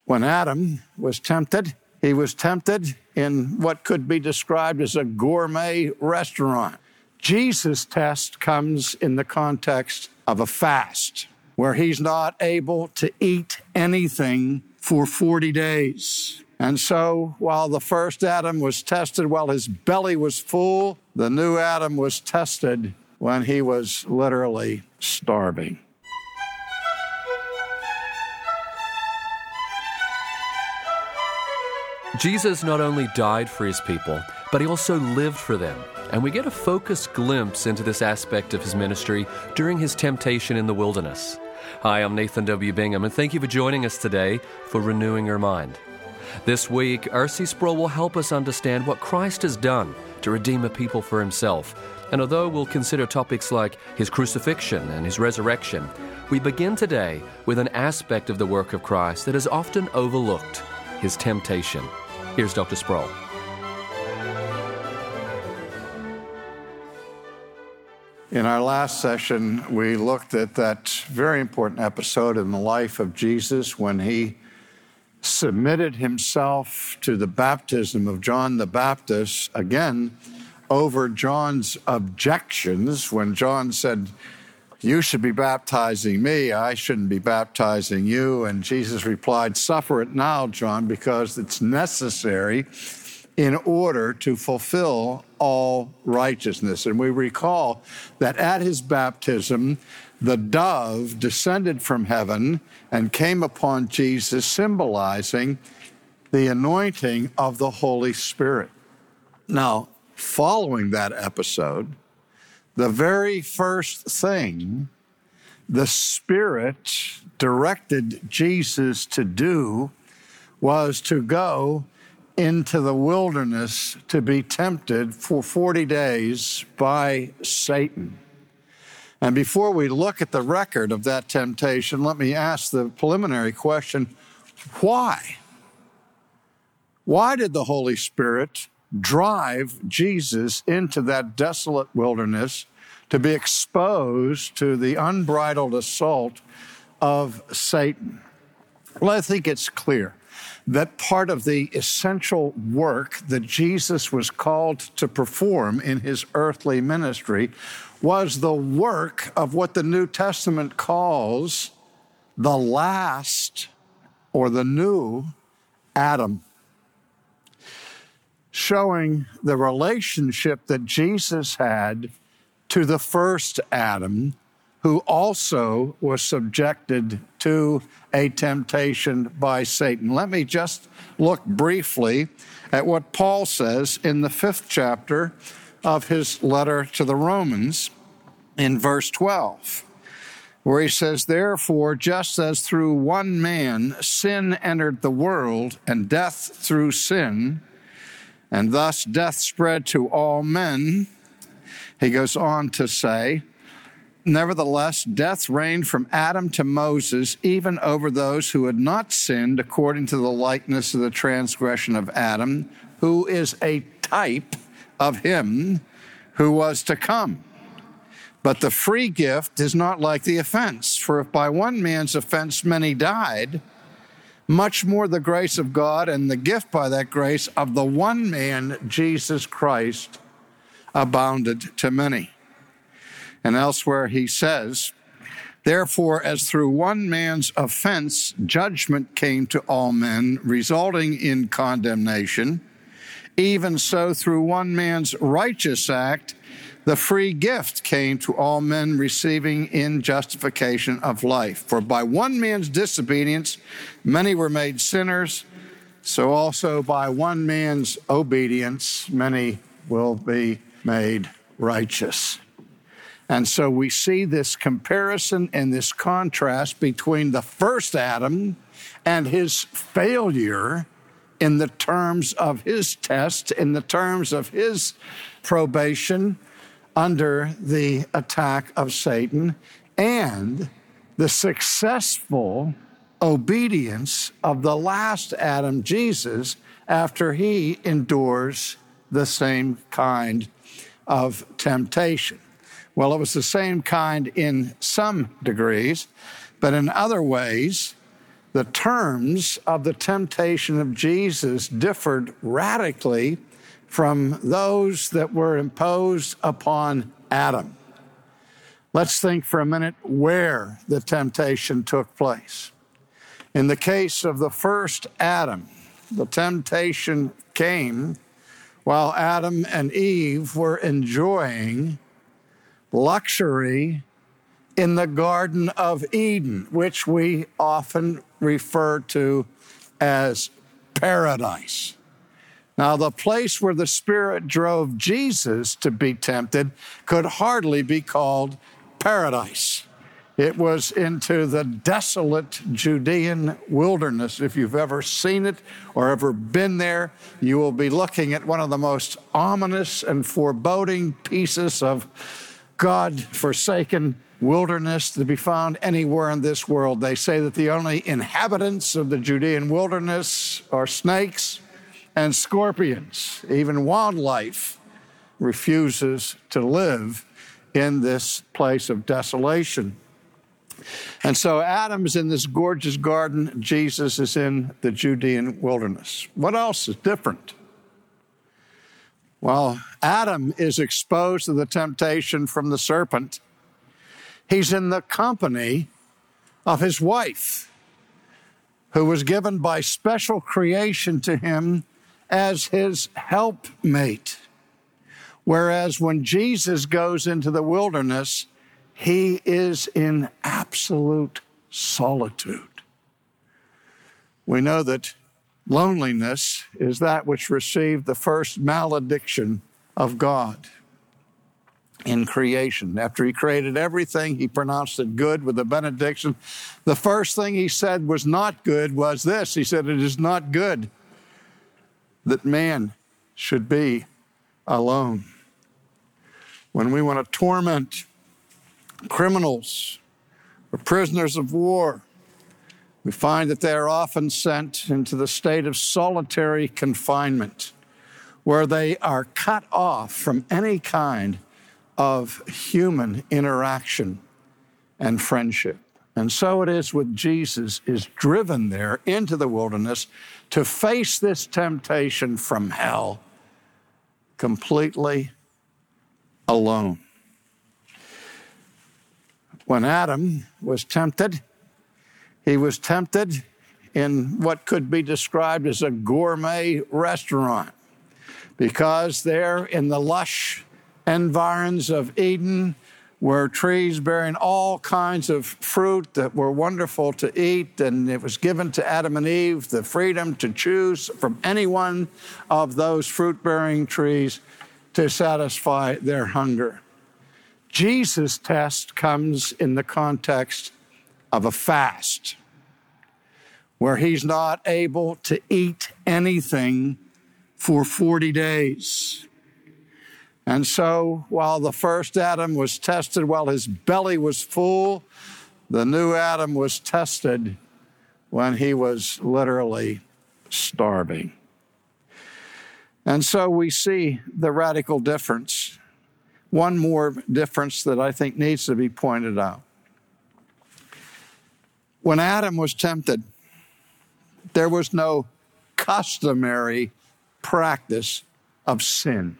When Adam was tempted, he was tempted in what could be described as a gourmet restaurant. Jesus' test comes in the context of a fast, where he's not able to eat anything for 40 days. And so while the first Adam was tested while his belly was full, the new Adam was tested when he was literally starving. Jesus not only died for his people, but he also lived for them. And we get a focused glimpse into this aspect of his ministry during his temptation in the wilderness. Hi, I'm Nathan W. Bingham, and thank you for joining us today for Renewing Your Mind. This week, R.C. Sproul will help us understand what Christ has done to redeem a people for himself. And although we'll consider topics like his crucifixion and his resurrection, we begin today with an aspect of the work of Christ that is often overlooked, his temptation. Here's Dr. Sproul. In our last session, we looked at that very important episode in the life of Jesus when he submitted himself to the baptism of John the Baptist, again, over John's objections when John said, "You should be baptizing me, I shouldn't be baptizing you." And Jesus replied, "Suffer it now, John, because it's necessary in order to fulfill all righteousness." And we recall that at his baptism, the dove descended from heaven and came upon Jesus, symbolizing the anointing of the Holy Spirit. Now, following that episode, the very first thing the Spirit directed Jesus to do was to go into the wilderness to be tempted for 40 days by Satan. And before we look at the record of that temptation, let me ask the preliminary question, why? Why did the Holy Spirit drive Jesus into that desolate wilderness to be exposed to the unbridled assault of Satan? Well, I think it's clear that part of the essential work that Jesus was called to perform in his earthly ministry was the work of what the New Testament calls the last or the new Adam, showing the relationship that Jesus had to the first Adam, who also was subjected to a temptation by Satan. Let me just look briefly at what Paul says in the 5th chapter of his letter to the Romans in verse 12, where he says, "Therefore, just as through one man sin entered the world, and death through sin, and thus death spread to all men," he goes on to say, "Nevertheless, death reigned from Adam to Moses, even over those who had not sinned according to the likeness of the transgression of Adam, who is a type of him who was to come. But the free gift is not like the offense. For if by one man's offense many died, much more the grace of God and the gift by that grace of the one man, Jesus Christ, abounded to many." And elsewhere he says, "Therefore, as through one man's offense, judgment came to all men, resulting in condemnation, even so through one man's righteous act, the free gift came to all men, receiving in justification of life. For by one man's disobedience, many were made sinners, so also by one man's obedience, many will be made righteous." And so we see this comparison and this contrast between the first Adam and his failure in the terms of his test, in the terms of his probation under the attack of Satan, and the successful obedience of the last Adam, Jesus, after he endures the same kind of temptation. Well, it was the same kind in some degrees, but in other ways, the terms of the temptation of Jesus differed radically from those that were imposed upon Adam. Let's think for a minute where the temptation took place. In the case of the first Adam, the temptation came while Adam and Eve were enjoying luxury in the Garden of Eden, which we often refer to as paradise. Now, the place where the Spirit drove Jesus to be tempted could hardly be called paradise. It was into the desolate Judean wilderness. If you've ever seen it or ever been there, you will be looking at one of the most ominous and foreboding pieces of God-forsaken wilderness to be found anywhere in this world. They say that the only inhabitants of the Judean wilderness are snakes and scorpions. Even wildlife refuses to live in this place of desolation. And so Adam's in this gorgeous garden. Jesus is in the Judean wilderness. What else is different? Well, Adam is exposed to the temptation from the serpent. He's in the company of his wife, who was given by special creation to him as his helpmate. Whereas when Jesus goes into the wilderness, he is in absolute solitude. We know that loneliness is that which received the first malediction of God in creation. After he created everything, he pronounced it good with a benediction. The first thing he said was not good was this. He said, "It is not good that man should be alone." When we want to torment criminals or prisoners of war, we find that they are often sent into the state of solitary confinement, where they are cut off from any kind of human interaction and friendship. And so it is with Jesus, is driven there into the wilderness to face this temptation from hell completely alone. When Adam was tempted, he was tempted in what could be described as a gourmet restaurant, because there in the lush environs of Eden were trees bearing all kinds of fruit that were wonderful to eat, and it was given to Adam and Eve the freedom to choose from any one of those fruit-bearing trees to satisfy their hunger. Jesus' test comes in the context of a fast, where he's not able to eat anything for 40 days. And so while the first Adam was tested while his belly was full, the new Adam was tested when he was literally starving. And so we see the radical difference. One more difference that I think needs to be pointed out. When Adam was tempted, there was no customary practice of sin.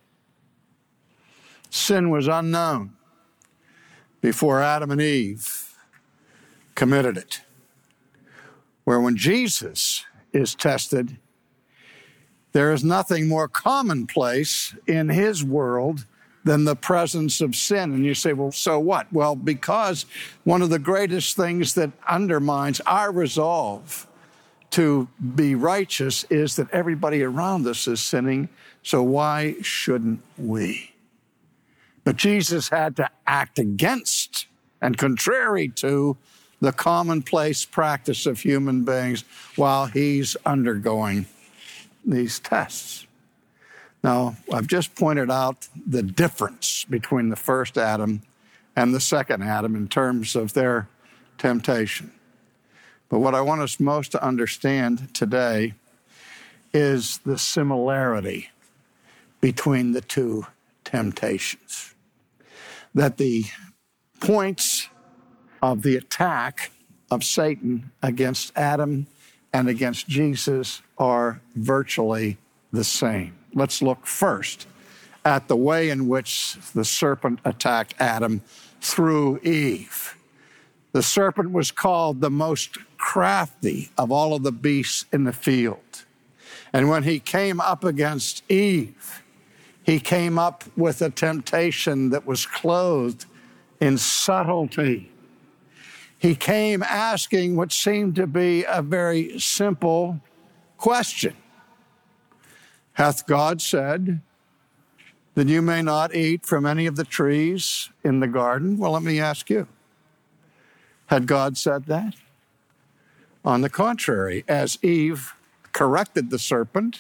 Sin was unknown before Adam and Eve committed it. Where when Jesus is tested, there is nothing more commonplace in his world than the presence of sin. And you say, well, so what? Well, because one of the greatest things that undermines our resolve to be righteous is that everybody around us is sinning, so why shouldn't we? But Jesus had to act against and contrary to the commonplace practice of human beings while he's undergoing these tests. Now, I've just pointed out the difference between the first Adam and the second Adam in terms of their temptation. But what I want us most to understand today is the similarity between the two temptations. That the points of the attack of Satan against Adam and against Jesus are virtually the same. Let's look first at the way in which the serpent attacked Adam through Eve. The serpent was called the most crafty of all of the beasts in the field. And when he came up against Eve, he came up with a temptation that was clothed in subtlety. He came asking what seemed to be a very simple question. Hath God said that you may not eat from any of the trees in the garden? Well, let me ask you. Had God said that? On the contrary, as Eve corrected the serpent,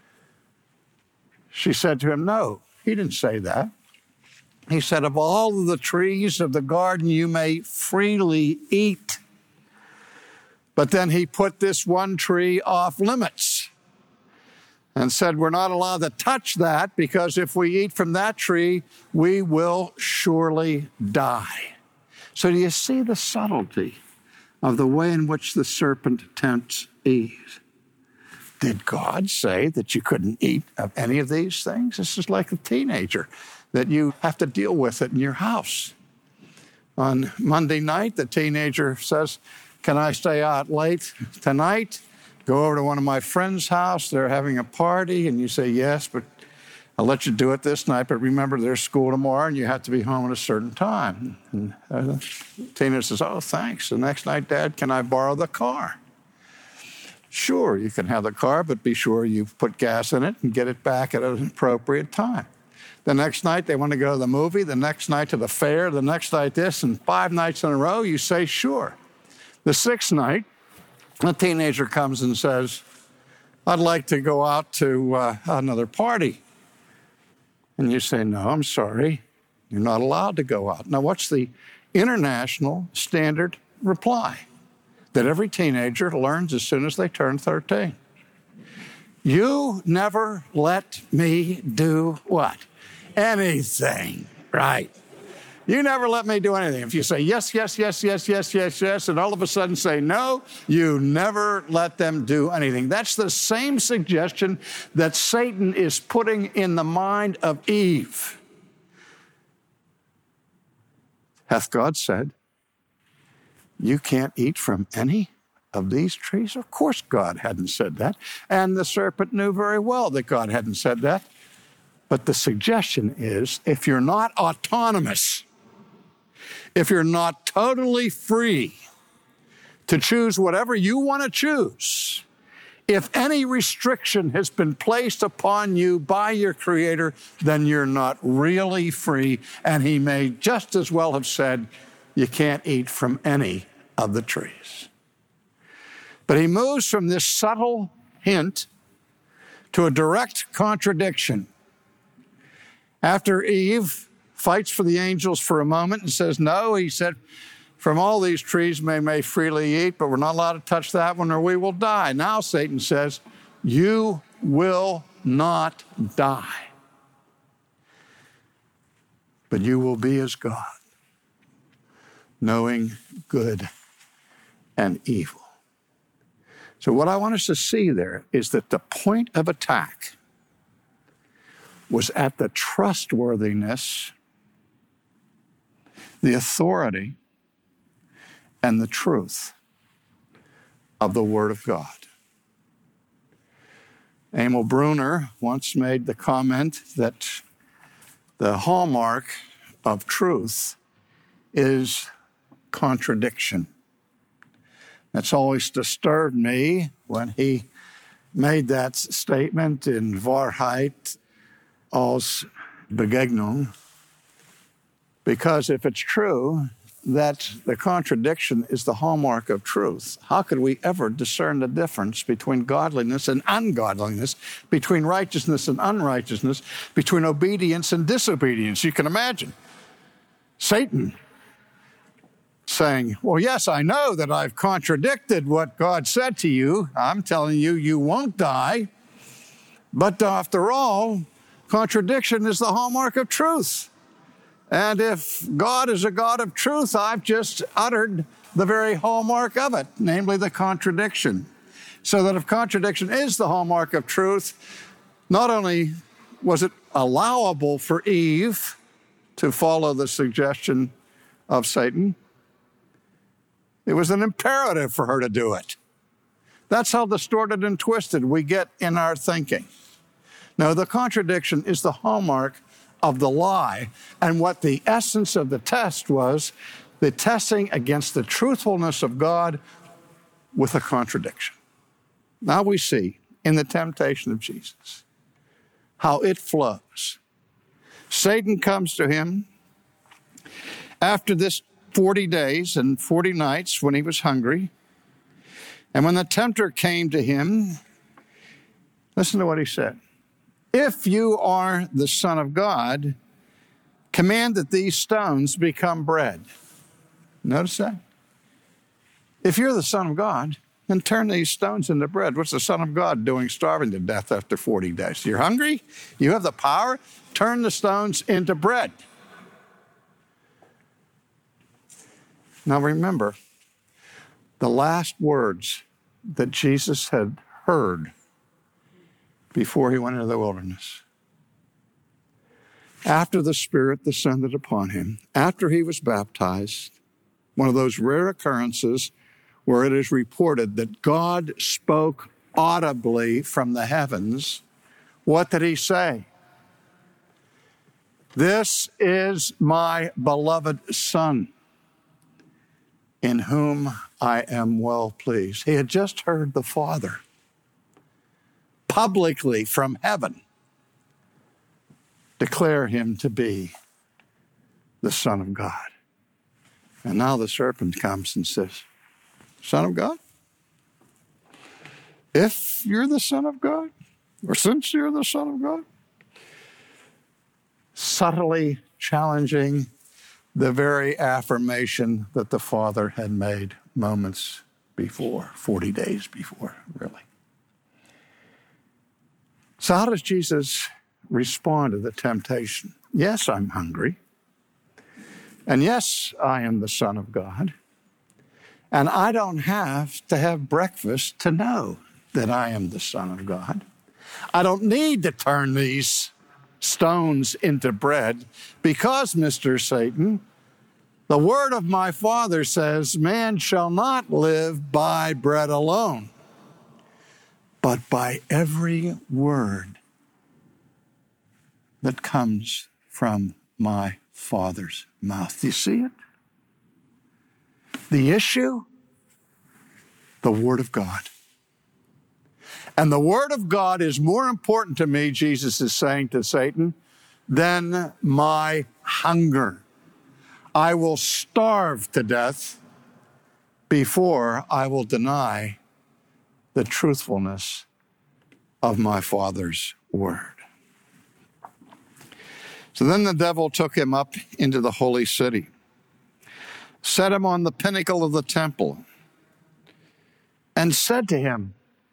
she said to him, no, he didn't say that. He said, of all of the trees of the garden you may freely eat. But then he put this one tree off limits and said, we're not allowed to touch that because if we eat from that tree, we will surely die. So do you see the subtlety of the way in which the serpent tempts Eve? Did God say that you couldn't eat of any of these things? This is like a teenager, that you have to deal with it in your house. On Monday night, the teenager says, can I stay out late tonight? Go over to one of my friends' house. They're having a party. And you say, yes, but I'll let you do it this night. But remember, there's school tomorrow, and you have to be home at a certain time. And the teenager says, oh, thanks. The next night, Dad, can I borrow the car? Sure, you can have the car, but be sure you put gas in it and get it back at an appropriate time. The next night, they want to go to the movie. The next night to the fair. The next night this. And 5 nights in a row, you say, sure. The 6th night, a teenager comes and says, I'd like to go out to another party. And you say, no, I'm sorry. You're not allowed to go out. Now, what's the international standard reply that every teenager learns as soon as they turn 13? You never let me do what? Anything, right? You never let me do anything. If you say yes, yes, yes, yes, yes, yes, yes, and all of a sudden say no, you never let them do anything. That's the same suggestion that Satan is putting in the mind of Eve. Hath God said, you can't eat from any of these trees? Of course God hadn't said that. And the serpent knew very well that God hadn't said that. But the suggestion is, if you're not autonomous, if you're not totally free to choose whatever you want to choose, if any restriction has been placed upon you by your Creator, then you're not really free. And he may just as well have said, you can't eat from any of the trees. But he moves from this subtle hint to a direct contradiction. After Eve fights for the angels for a moment and says, no, he said, from all these trees we may freely eat, but we're not allowed to touch that one or we will die. Now Satan says, you will not die, but you will be as God, knowing good and evil. So what I want us to see there is that the point of attack was at the trustworthiness, the authority, and the truth of the Word of God. Emil Brunner once made the comment that the hallmark of truth is contradiction. That's always disturbed me when he made that statement in Wahrheit als Begegnung, because if it's true that the contradiction is the hallmark of truth, how could we ever discern the difference between godliness and ungodliness, between righteousness and unrighteousness, between obedience and disobedience? You can imagine Satan saying, well, yes, I know that I've contradicted what God said to you. I'm telling you, you won't die. But after all, contradiction is the hallmark of truth. And if God is a God of truth, I've just uttered the very hallmark of it, namely the contradiction. So that if contradiction is the hallmark of truth, not only was it allowable for Eve to follow the suggestion of Satan, it was an imperative for her to do it. That's how distorted and twisted we get in our thinking. No, the contradiction is the hallmark of the lie. And what the essence of the test was, the testing against the truthfulness of God with a contradiction. Now we see in the temptation of Jesus how it flows. Satan comes to him after this 40 days and 40 nights when he was hungry. And when the tempter came to him, listen to what he said. If you are the Son of God, command that these stones become bread. Notice that? If you're the Son of God, then turn these stones into bread. What's the Son of God doing starving to death after 40 days? You're hungry? You have the power? Turn the stones into bread. Now remember, the last words that Jesus had heard before he went into the wilderness. After the Spirit descended upon him, after he was baptized, one of those rare occurrences where it is reported that God spoke audibly from the heavens, what did he say? This is my beloved Son, in whom I am well pleased. He had just heard the Father publicly from heaven declare him to be the Son of God. And now the serpent comes and says, Son of God? If you're the Son of God, or since you're the Son of God, subtly challenging the very affirmation that the Father had made moments before, 40 days before, really. So how does Jesus respond to the temptation? Yes, I'm hungry. And yes, I am the Son of God. And I don't have to have breakfast to know that I am the Son of God. I don't need to turn these stones into bread because, Mr. Satan, the word of my Father says, man shall not live by bread alone, but by every word that comes from my Father's mouth. Do you see it? The issue, the Word of God. And the Word of God is more important to me, Jesus is saying to Satan, than my hunger. I will starve to death before I will deny the truthfulness of my Father's Word. So then the devil took him up into the holy city, set him on the pinnacle of the temple, and said to him,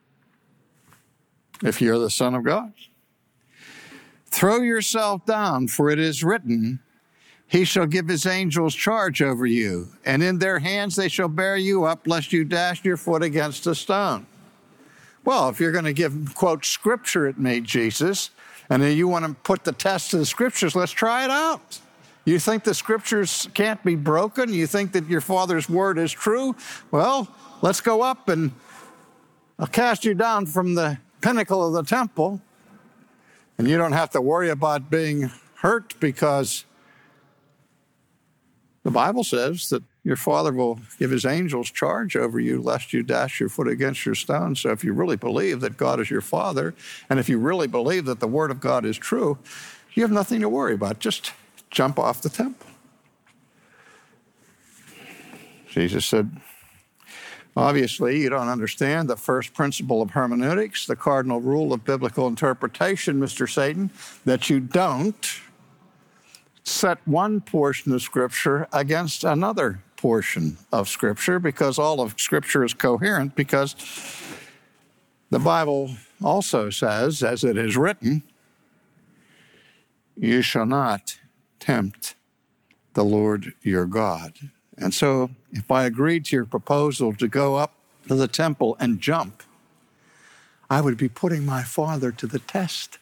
if you're the Son of God, throw yourself down, for it is written, he shall give his angels charge over you, and in their hands they shall bear you up, lest you dash your foot against a stone. Well, if you're going to quote Scripture at me, Jesus, and then you want to put the test to the Scriptures, let's try it out. You think the Scriptures can't be broken? You think that your Father's Word is true? Well, let's go up and I'll cast you down from the pinnacle of the temple, and you don't have to worry about being hurt because the Bible says that your Father will give his angels charge over you lest you dash your foot against your stone. So if you really believe that God is your Father, and if you really believe that the Word of God is true, you have nothing to worry about. Just jump off the temple. Jesus said, obviously, you don't understand the first principle of hermeneutics, the cardinal rule of biblical interpretation, Mr. Satan, that you don't set one portion of Scripture against another portion of Scripture, because all of Scripture is coherent, because the Bible also says, as it is written, you shall not tempt the Lord your God. And so if I agreed to your proposal to go up to the temple and jump, I would be putting my Father to the test.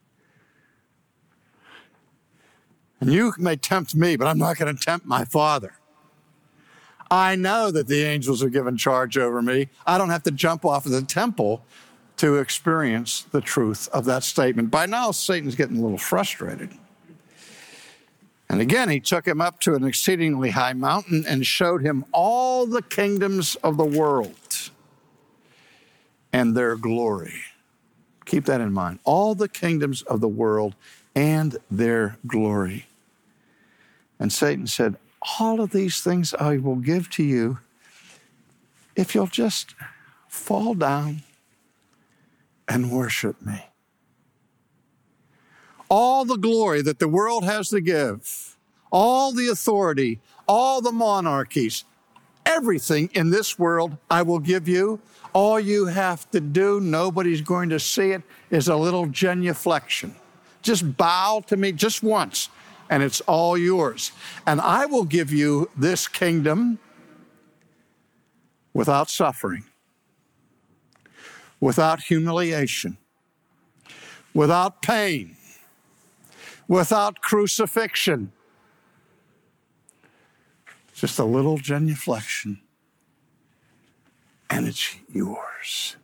And you may tempt me, but I'm not going to tempt my Father. I know that the angels are given charge over me. I don't have to jump off of the temple to experience the truth of that statement. By now, Satan's getting a little frustrated. And again, he took him up to an exceedingly high mountain and showed him all the kingdoms of the world and their glory. Keep that in mind. All the kingdoms of the world and their glory. And Satan said, all of these things I will give to you if you'll just fall down and worship me. All the glory that the world has to give, all the authority, all the monarchies, everything in this world I will give you. All you have to do, nobody's going to see it, is a little genuflection. Just bow to me just once, and it's all yours. And I will give you this kingdom without suffering, without humiliation, without pain, without crucifixion. Just a little genuflection, and it's yours.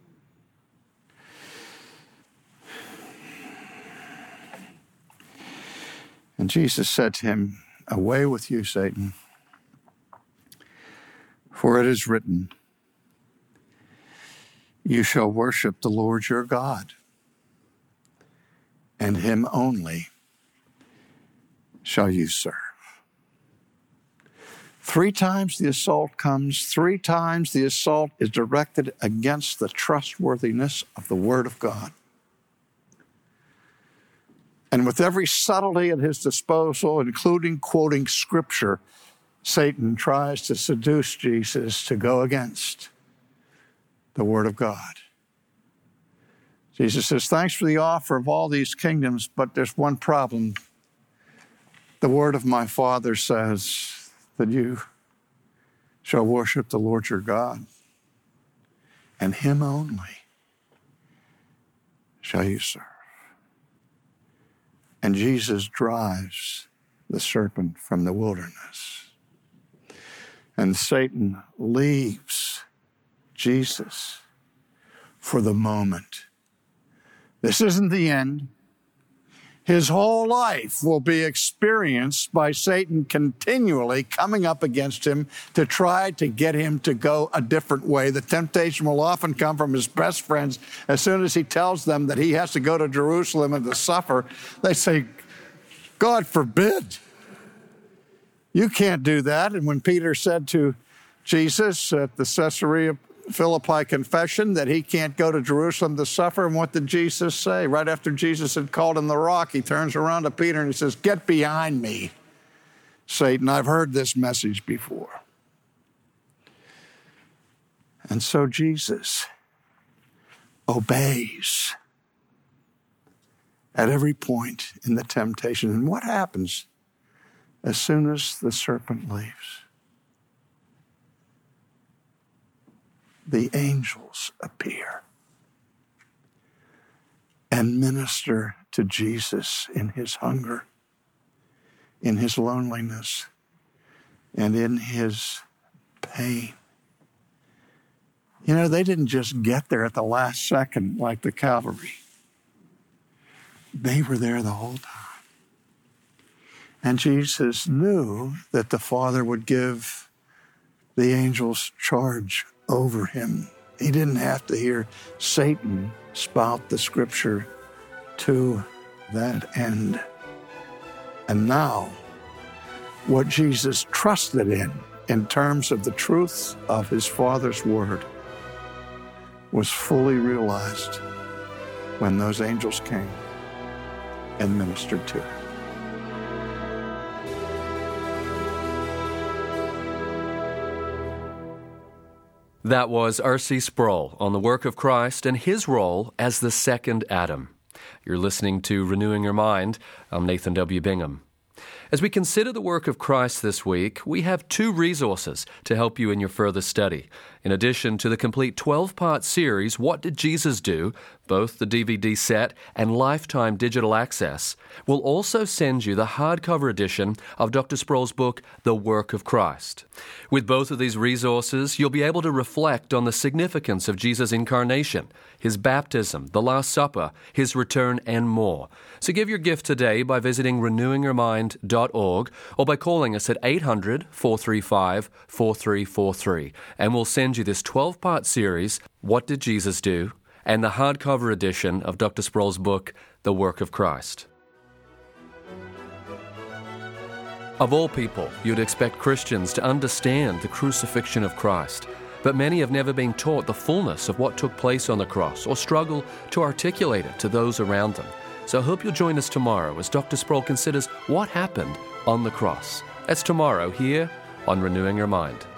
And Jesus said to him, away with you, Satan, for it is written, you shall worship the Lord your God, and him only shall you serve. 3 times the assault comes. 3 times the assault is directed against the trustworthiness of the Word of God. And with every subtlety at his disposal, including quoting Scripture, Satan tries to seduce Jesus to go against the Word of God. Jesus says, thanks for the offer of all these kingdoms, but there's one problem. The Word of my Father says that you shall worship the Lord your God, and him only shall you serve. And Jesus drives the serpent from the wilderness. And Satan leaves Jesus for the moment. This isn't the end. His whole life will be experienced by Satan continually coming up against him to try to get him to go a different way. The temptation will often come from his best friends. As soon as he tells them that he has to go to Jerusalem and to suffer, they say, God forbid. You can't do that. And when Peter said to Jesus at the Caesarea Philippi confession that he can't go to Jerusalem to suffer, and what did Jesus say? Right after Jesus had called him the rock, he turns around to Peter and he says, get behind me, Satan. I've heard this message before. And so Jesus obeys at every point in the temptation. And what happens as soon as the serpent leaves? The angels appear and minister to Jesus in his hunger, in his loneliness, and in his pain. You know, they didn't just get there at the last second like the cavalry. They were there the whole time. And Jesus knew that the Father would give the angels charge over him. He didn't have to hear Satan spout the Scripture to that end. And now, what Jesus trusted in terms of the truth of his Father's word, was fully realized when those angels came and ministered to him. That was R.C. Sproul on the work of Christ and his role as the second Adam. You're listening to Renewing Your Mind. I'm Nathan W. Bingham. As we consider the work of Christ this week, we have 2 resources to help you in your further study. In addition to the complete 12-part series, What Did Jesus Do?, both the DVD set and lifetime digital access, we'll also send you the hardcover edition of Dr. Sproul's book, The Work of Christ. With both of these resources, you'll be able to reflect on the significance of Jesus' incarnation, His baptism, the Last Supper, His return, and more. So give your gift today by visiting renewingyourmind.org or by calling us at 800-435-4343, and we'll send you this 12-part series, What Did Jesus Do?, and the hardcover edition of Dr. Sproul's book, The Work of Christ. Of all people, you'd expect Christians to understand the crucifixion of Christ, but many have never been taught the fullness of what took place on the cross or struggle to articulate it to those around them. So I hope you'll join us tomorrow as Dr. Sproul considers what happened on the cross. That's tomorrow here on Renewing Your Mind.